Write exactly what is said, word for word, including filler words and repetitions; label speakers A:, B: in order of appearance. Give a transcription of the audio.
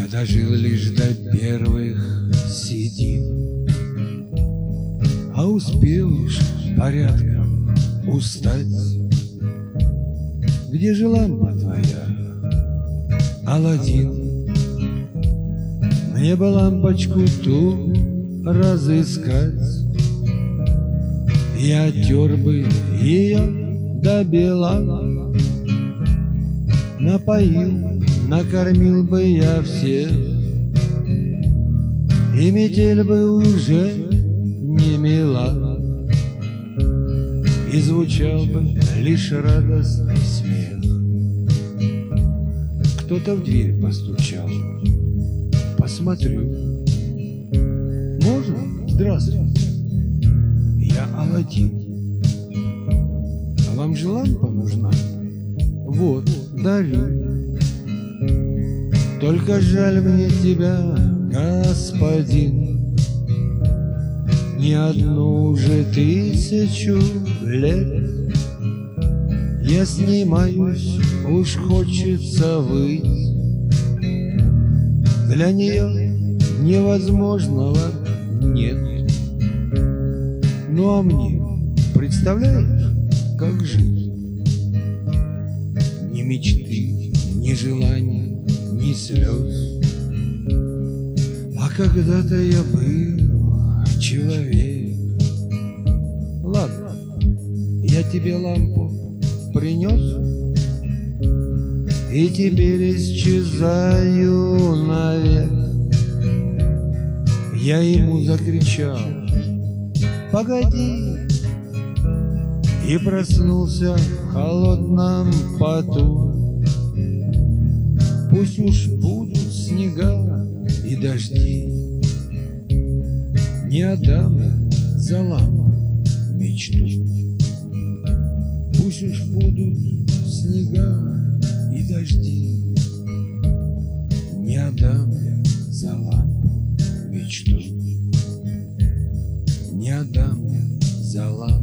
A: дожил лишь до первых седин, а успел уж порядком устать. Где же лампа твоя, Аладдин? Мне бы лампочку ту разыскать, я тер бы ее до бела, напоил, накормил бы я всех, и метель бы уже не мила, и звучал бы лишь радостный смех. Кто-то в дверь постучал. Посмотрю. Можно? Здравствуйте. Я Аладдин. А вам же лампа нужна? Вот, дарю. Только жаль мне тебя, господин, не одну уже тысячу лет я снимаюсь, уж хочется выть. Для нее невозможного нет. Ну а мне, представляешь, как жить? Ни мечты, ни желаний, ни слез. А когда-то я был человек. Ладно, я тебе лампу принес, и теперь исчезаю навек. Я ему закричал: погоди, и проснулся в холодном поту. Пусть уж будут снега и дожди, не отдам за лампу мечту. Пусть уж будут снега и дожди, не отдам я за лампу мечту. Не отдам я за лампу